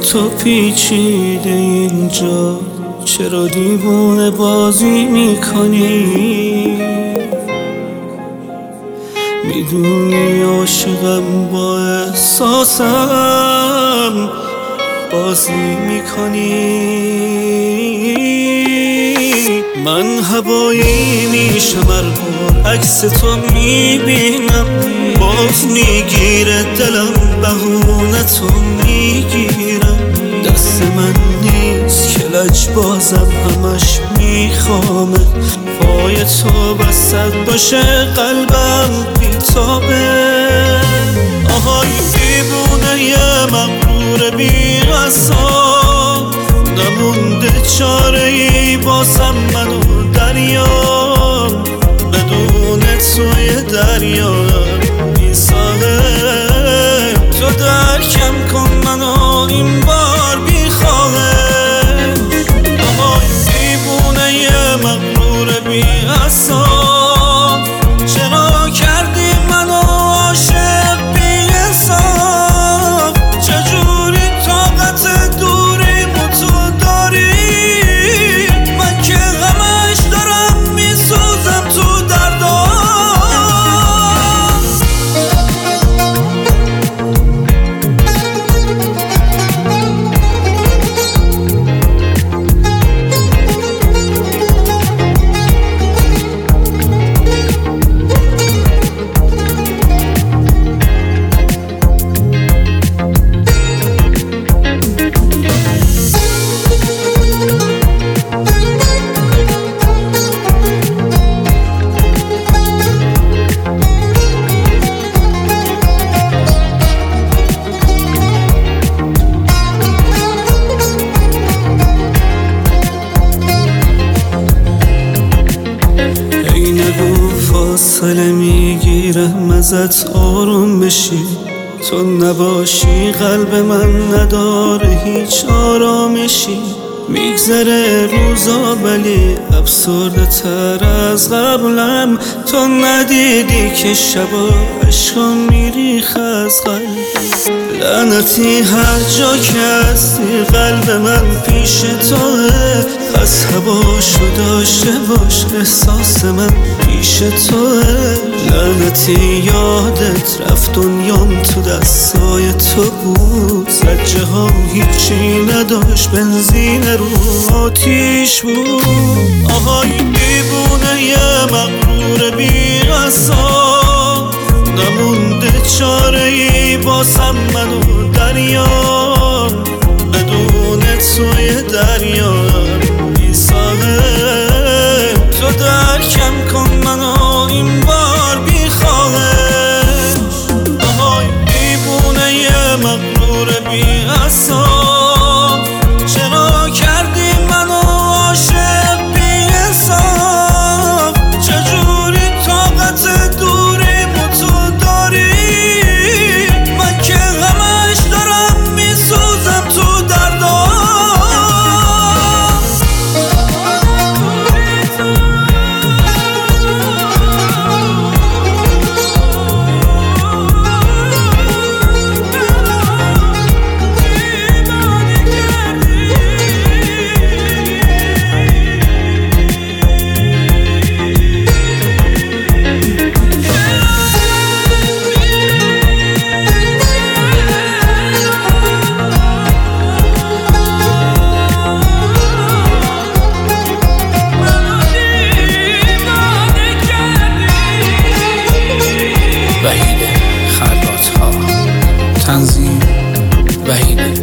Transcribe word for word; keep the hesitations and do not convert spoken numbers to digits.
تو پیچیده اینجا، چرا دیوونه بازی میکنی؟ میدونی عاشقم با احساسم بازی میکنی. من هوایی میشم هر بار عکس تو میبینم، باز میگیره دلم بهونه تو میگیرم. دست من نیست که لج بازم همش میخوامه، پای تو وسط باشه قلبم بیتابه. آهای دیوونه یه مغرور بی قصاب، نمونده چاره ای بازم منو دریا، بدون توی دریا بی ساحل. تو درکم کن منو این بار بی خواهش. آهای دیوونه یه مغرور بی عصاب، چرا کردی منو عاشق بی حساب؟ چجوری طاقت دوری تو داری؟ من که غمش دارم میسوزم تو دردام. فاصله میگیرم ازت آروم بشی، تو نباشی قلب من نداره هیچ آرامشی. میگذره روزا ولی افسرده تر از قبلم، تو ندیدی که شبا عشقم میریخ از قلب. لعنتی هر جا که هستی قلب من پیش توه، پس هواشو داشته باش احساس من پیش توه. لعنتی یادت رفت دنیام تو دستای تو بود، زجه ها هیچی نداشت بنزین رو آتیش بود. آهای دیوونه یه مغرور بی قصاب، نمونده چاره ای بازم منو دریا، بدون توی دریا بی ساحل. تو درکم کن منو این بار بی خواهش. آهای دیوونه یه مغرور بی عصاب، چرا کردی منو عاشق بی حساب؟ چجوری طاقت دوری تو داری؟ من که غمش دارم میسوزم تو دردام. وحید خلوت ها، تنظیم وحید